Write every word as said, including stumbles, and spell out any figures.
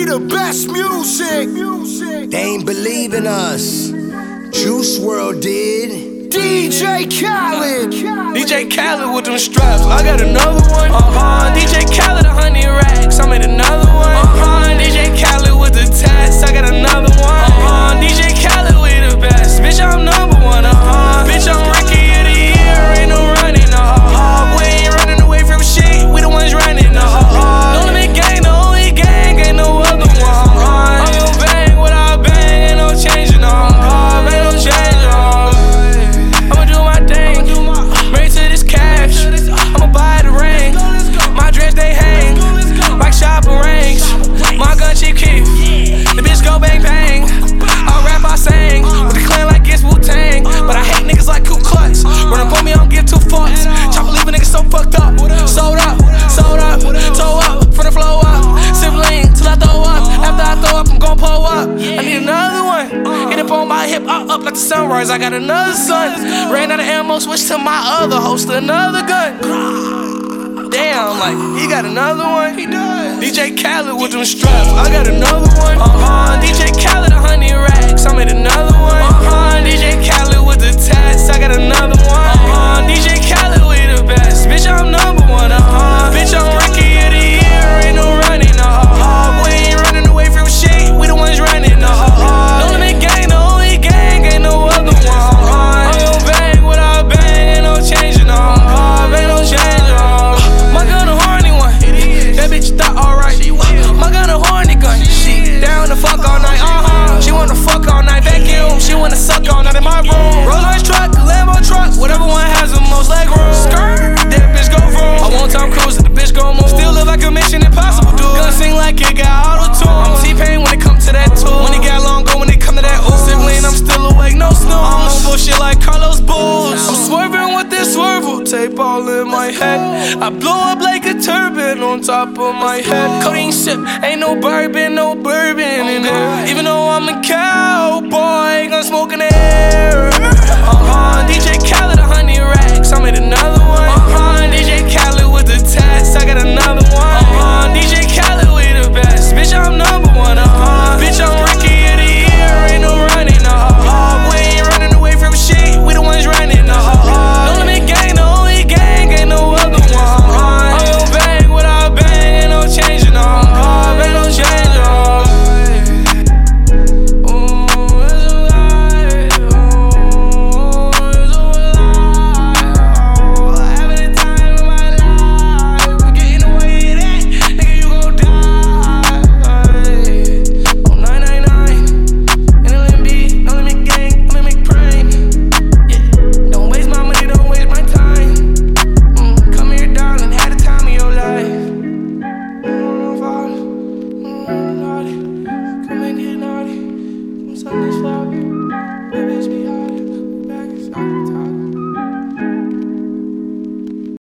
the best music. They ain't believe in us. Juice world did. D J Khaled. D J Khaled with them straps. I got another one. Uh-huh. D J Khaled, a hundred racks. I made another one. Uh-huh. D J Khaled with the tats. I got another one. Uh-huh. D J Khaled, we the best. Bitch, I'm number one. Uh-huh. Bitch, I'm rookie of the year. Ain't no running. Uh-huh. We ain't running away from shit. We the ones running. Uh-huh. No limit gang, the only gang. Ain't no other one. Uh-huh. I'm gon' bang what I bang. Ain't no changing. Uh-huh. Ain't no changing. Uh-huh. I'ma do my thing. Married to this cash. I'ma buy the ring. My dress they hang like shopping rings. My gun cheap keep. The bitch go bang bang. I rap, I sing with the clan like it's Wu-Tang. But I hate niggas like Ku Klux. Run up on me, I don't give two fucks. Chopper leave a nigga so fucked up. Sold up, sold up, toe up, from the flow up. Sibling till I throw up. After I throw up, I'm gon' pull up. I need another one. Get up on my hip, up, up like the sunrise. I got another son. Ran out of ammo, switched to my other host, another gun. Damn, like, he got another one. He does. D J Khaled with them straps. I got another one. Uh-huh. D J Khaled, a hundred racks. I made another one. Uh-huh. D J Khaled with the tats. I got another one. Uh-huh. D J Khaled, we the best. Bitch, I'm number one. Uh-huh. Bitch, I'm rookie of the year. Ain't no running. Uh-huh. We ain't running away from shit. We the ones running. Uh-huh. No limit gang, the only gang. Ain't no other one. Uh-huh. I'm gon' bang what I bang. Ain't no changing. Uh-huh. Ain't no changing. Uh-huh. My gun a horny one. That bitch thought alright. My gun a horny gun. She down to fuck all night. Uh-huh. She wanna fuck all night. Vacuum. She wanna suck all night in my room. Rolls Royce truck, Lambo truck. Whatever one has the most leg room. That bitch go vroom. I want Tom Cruise. The bitch go move. Still live like a Mission Impossible dude. Gun sing like it got auto-tune. I'm T-Pain when it come to that tool. When it got long go when it come to that ooh. Sibling, I'm still awake, no snooze. I'm on bullshit like Carlos Bulls. I'm swerving with this swervel tape all in my head. I blow up like a turban on top of my head. Codeine sip, ain't no bourbon, no bourbon in there. Even though I'm a cowboy, gun smoke in the air. Uh-huh. D J Khaled, a hundred racks. I made another one. Uh-huh. D J Khaled with the tats.